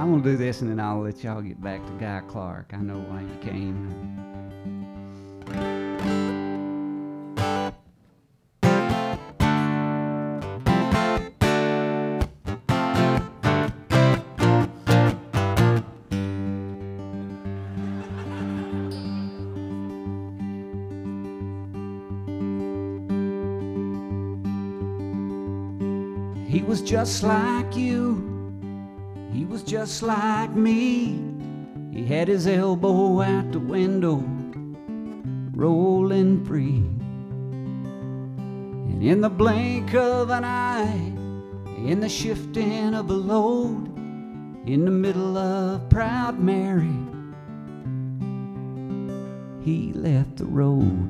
I'm going to do this and then I'll let y'all get back to Guy Clark. I know why you came. He was just like you. He was just like me. He had his elbow out the window, rolling free. And in the blink of an eye, in the shifting of a load, in the middle of Proud Mary, he left the road.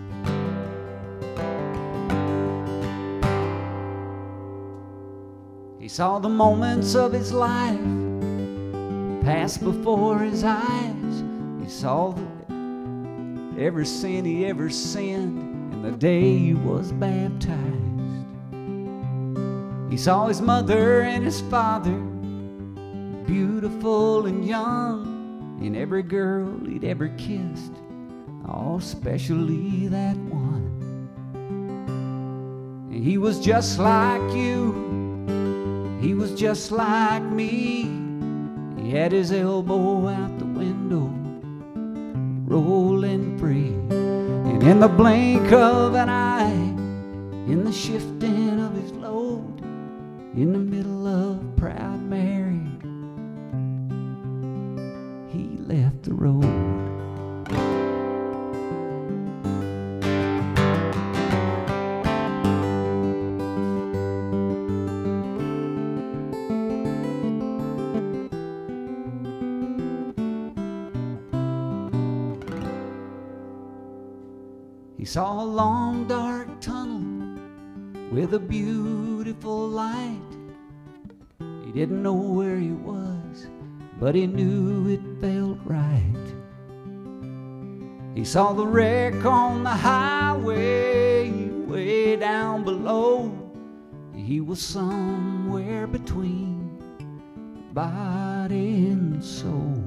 He saw the moments of his life pass before his eyes. He saw every sin he ever sinned and the day he was baptized. He saw his mother and his father, beautiful and young, and every girl he'd ever kissed, oh, especially that one. And he was just like you. He was just like me. He had his elbow out the window, rolling free. And in the blink of an eye, in the shifting of his load, in the middle of Proud Mary, he left the road. He saw a long dark tunnel with a beautiful light. He didn't know where he was, but he knew it felt right. He saw the wreck on the highway way down below. He was somewhere between body and soul.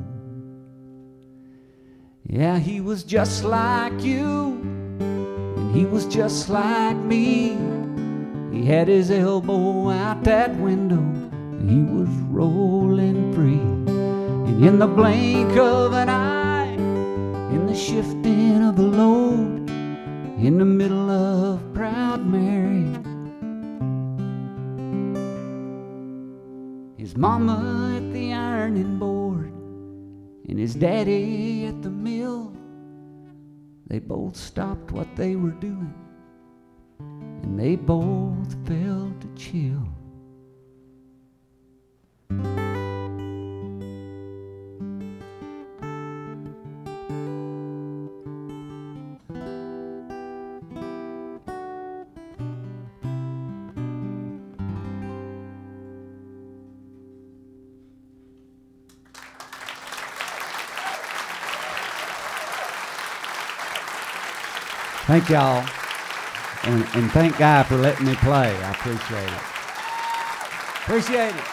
Yeah, he was just like you. He was just like me. He had his elbow out that window, and he was rolling free. And in the blink of an eye, in the shifting of the load, in the middle of Proud Mary, his mama at the ironing board and his daddy at the mill, they both stopped what they were doing, and they both felt a chill. Thank y'all, and thank Guy for letting me play. I appreciate it. Appreciate it.